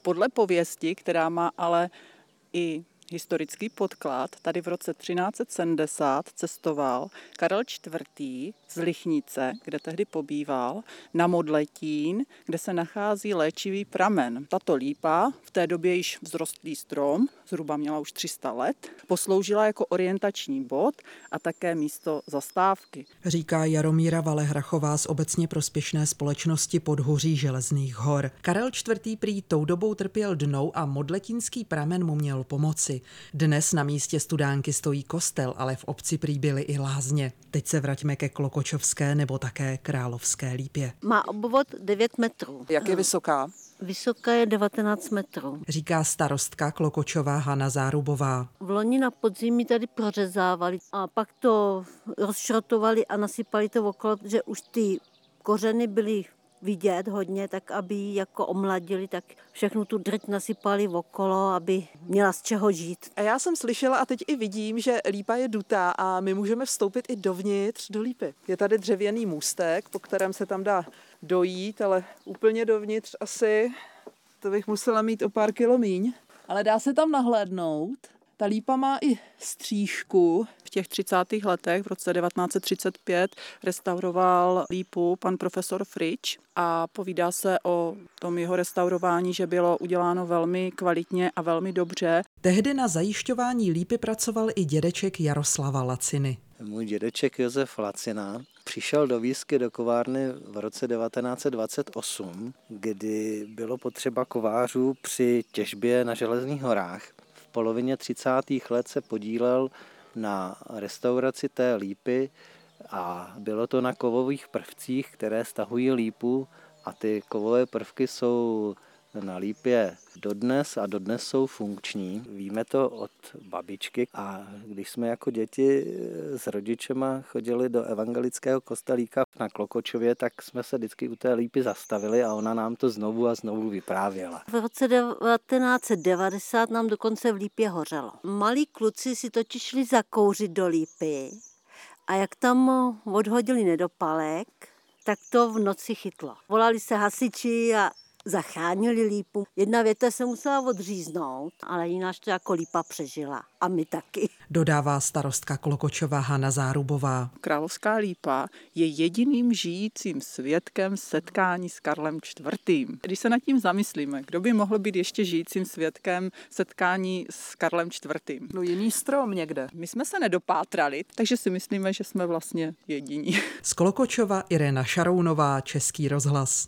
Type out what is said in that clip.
Podle pověsti, která má ale i historický podklad, tady v roce 1370 cestoval Karel IV. Z Lichnice, kde tehdy pobýval, na Modletín, kde se nachází léčivý pramen. Tato lípa, v té době již vzrostlý strom, zhruba měla už 300 let, posloužila jako orientační bod a také místo zastávky. Říká Jaromíra Valehrachová z obecně prospěšné společnosti Podhoří Železných hor. Karel IV. Prý tou dobou trpěl dnou a modletínský pramen mu měl pomoci. Dnes na místě Studánky stojí kostel, ale v obci prý byly i lázně. Teď se vraťme ke Klokočovské nebo také Královské lípě. Má obvod 9 metrů. Jak je vysoká? Vysoká je 19 metrů. Říká starostka Klokočova Hana Zárubová. V loni na podzimí tady prořezávali a pak to rozšrotovali a nasypali to okolo, že už ty kořeny byly vidět hodně, tak aby ji jako omladili, tak všechnu tu drť nasypali okolo, aby měla z čeho žít. A já jsem slyšela a teď i vidím, že lípa je dutá a my můžeme vstoupit i dovnitř do lípy. Je tady dřevěný můstek, po kterém se tam dá dojít, ale úplně dovnitř asi to bych musela mít o pár kilo míň. Ale dá se tam nahlédnout. Ta lípa má i střížku. V těch 30. letech, v roce 1935, restauroval lípu pan profesor Frič a povídá se o tom jeho restaurování, že bylo uděláno velmi kvalitně a velmi dobře. Tehdy na zajišťování lípy pracoval i dědeček Jaroslava Laciny. Můj dědeček Josef Lacina přišel do výzky do kovárny v roce 1928, kdy bylo potřeba kovářů při těžbě na Železných horách. V polovině 30. let se podílel na restauraci té lípy a bylo to na kovových prvcích, které stahují lípu a ty kovové prvky jsou na lípě dodnes a dodnes jsou funkční. Víme to od babičky a když jsme jako děti s rodičema chodili do evangelického kostelíka na Klokočově, tak jsme se vždycky u té lípy zastavili a ona nám to znovu a znovu vyprávěla. V roce 1990 nám dokonce v lípě hořelo. Malí kluci si totiž šli zakouřit do lípy a jak tam odhodili nedopalek, tak to v noci chytlo. Volali se hasiči a zachránili lípu. Jedna větev se musela odříznout, ale jinak to jako lípa přežila. A my taky. Dodává starostka Klokočova Hana Zárubová. Královská lípa je jediným žijícím svědkem setkání s Karlem IV. Když se nad tím zamyslíme, kdo by mohl být ještě žijícím svědkem setkání s Karlem IV. No jiný strom někde. My jsme se nedopátrali, takže si myslíme, že jsme vlastně jediní. Z Klokočova Irena Šarounová, Český rozhlas.